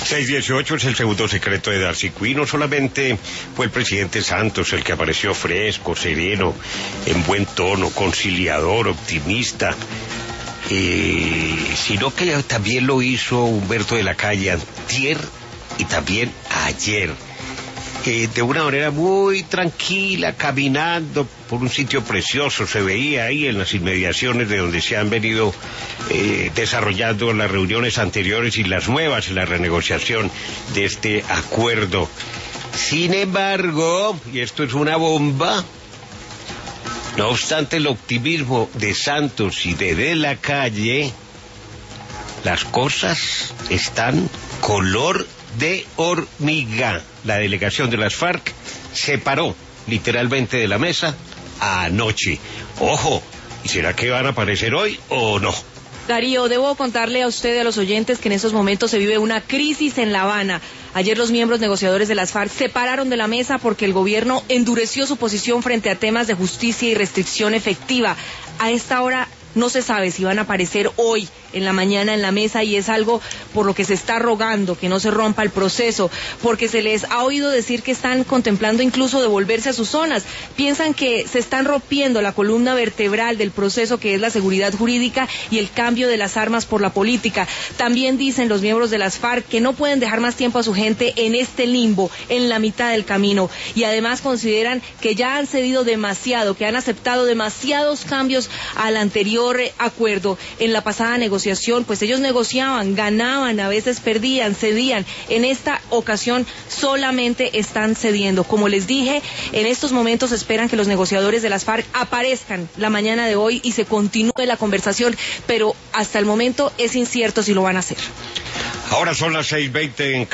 618 es el segundo secreto de Darcy Quinn. No solamente fue el presidente Santos el que apareció fresco, sereno, en buen tono, conciliador, optimista, sino que también lo hizo Humberto de la Calle antier y también ayer. De una manera muy tranquila, caminando por un sitio precioso, se veía ahí en las inmediaciones de donde se han venido desarrollando las reuniones anteriores y las nuevas en la renegociación de este acuerdo. Sin embargo, y esto es una bomba, no obstante el optimismo de Santos y de la Calle, las cosas están color de hormiga. La delegación de las FARC se paró literalmente de la mesa anoche. Ojo, ¿y será que van a aparecer hoy o no? Darío, debo contarle a usted y a los oyentes que en estos momentos se vive una crisis en La Habana. Ayer los miembros negociadores de las FARC se pararon de la mesa porque el gobierno endureció su posición frente a temas de justicia y restricción efectiva. A esta hora no se sabe si van a aparecer hoy en la mañana en la mesa, y es algo por lo que se está rogando que no se rompa el proceso, porque se les ha oído decir que están contemplando incluso devolverse a sus zonas. Piensan que se están rompiendo la columna vertebral del proceso, que es la seguridad jurídica y el cambio de las armas por la política. También dicen los miembros de las FARC que no pueden dejar más tiempo a su gente en este limbo, en la mitad del camino, y además consideran que ya han cedido demasiado, que han aceptado demasiados cambios al anterior acuerdo. En la pasada negociación, pues ellos negociaban, ganaban, a veces perdían, cedían. En esta ocasión solamente están cediendo. Como les dije, en estos momentos esperan que los negociadores de las FARC aparezcan la mañana de hoy y se continúe la conversación, pero hasta el momento es incierto si lo van a hacer. Ahora son las 6:20 en